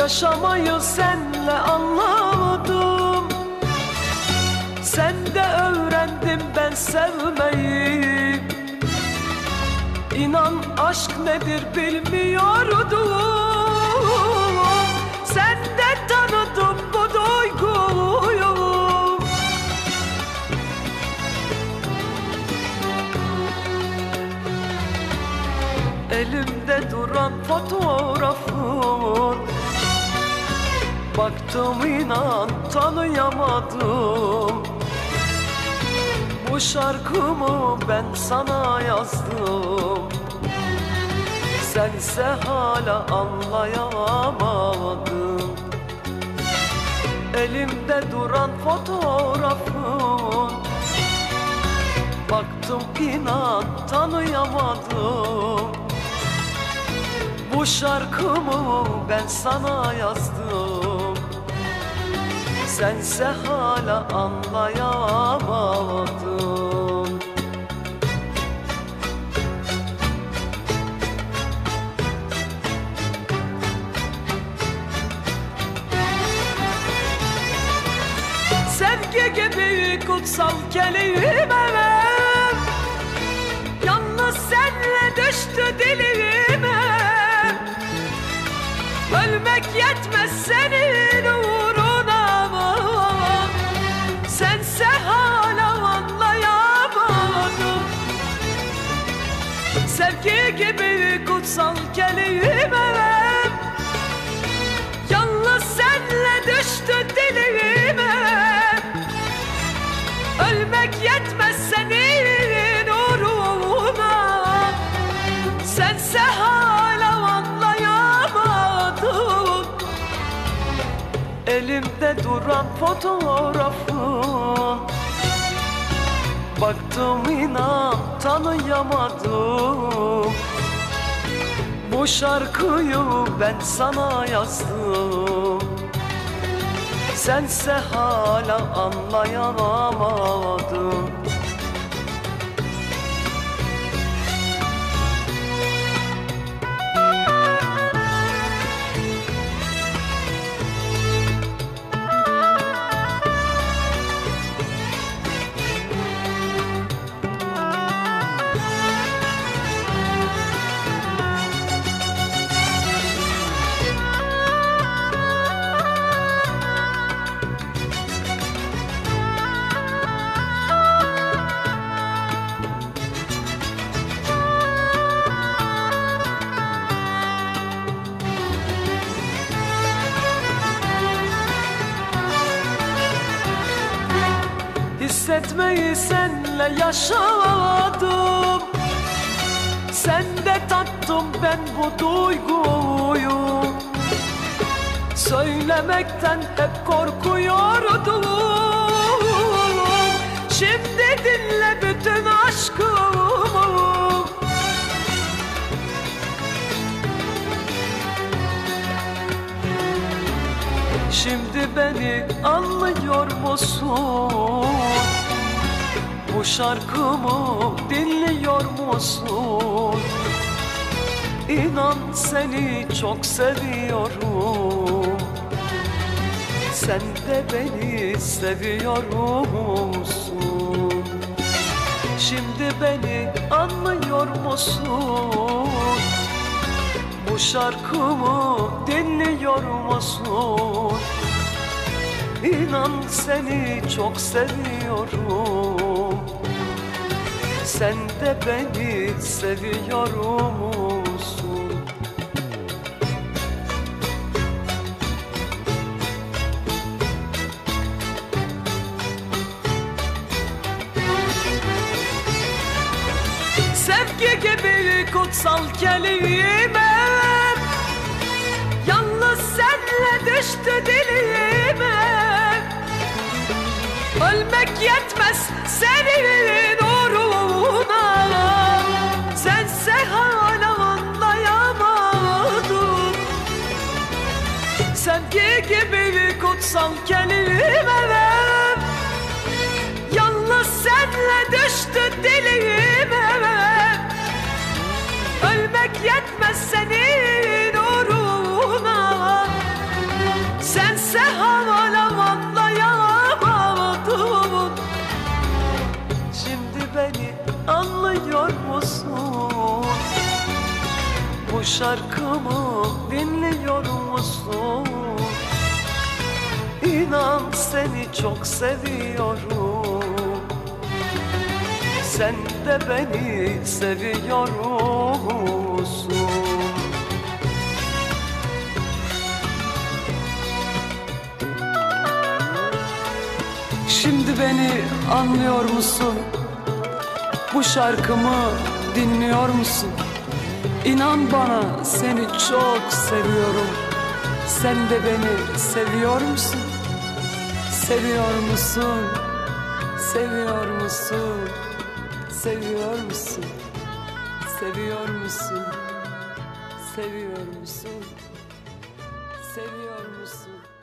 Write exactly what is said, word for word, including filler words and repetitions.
Yaşamayı senle anladım, sende öğrendim ben sevmeyi. İnan aşk nedir bilmiyordum, sende tanıdım bu duyguyu. Elimde duran fotoğrafın, baktım inan tanıyamadım. Bu şarkımı ben sana yazdım, sense hala anlayamadın. Elimde duran fotoğrafın, baktım inan tanıyamadım. Bu şarkımı ben sana yazdım, sense hala anlayamadın. Sevgi gibi kutsal kelime yalnız senle düştü dilime. Ölmek yetmez senin uğruna, sense hala anlayamadım. Sevgi gibi kutsal kelime yalnız senle düştü dilime. Ölmek yetmez senin uğruna, sense hala anlayamadın. Elimde duran fotoğrafın, baktım inan tanıyamadım. Bu şarkıyı ben sana yazdım, sense hala anlayamadın. Hissetmeyi senle yaşadım, sende tattım ben bu duyguyu. Söylemekten hep korkuyordum, şimdi dinle bütün aşkımı. Şimdi beni anlıyor musun? Bu şarkımı dinliyor musun? İnan seni çok seviyorum, sen de beni seviyor musun? Şimdi beni anlıyor musun? Bu şarkımı dinliyor musun? İnan seni çok seviyorum, sen de beni seviyor musun? Sevgi gibi kutsal kelime yalnız senle düştü dilime. Ölmek yetmez senin uğruna, sense hala anlayamadın. Sevgi gibi kutsal kelime yalnız senle düştü dilime. Ölmek yetmez senin uğruna, beni anlıyor musun? Bu şarkımı dinliyor musun? İnan seni çok seviyorum. Sen de beni seviyor musun? Şimdi beni anlıyor musun? Bu şarkımı dinliyor musun? İnan bana seni çok seviyorum. Sen de beni seviyor musun? Seviyor musun? Seviyor musun? Seviyor musun? Seviyor musun? Seviyor musun? Seviyor musun?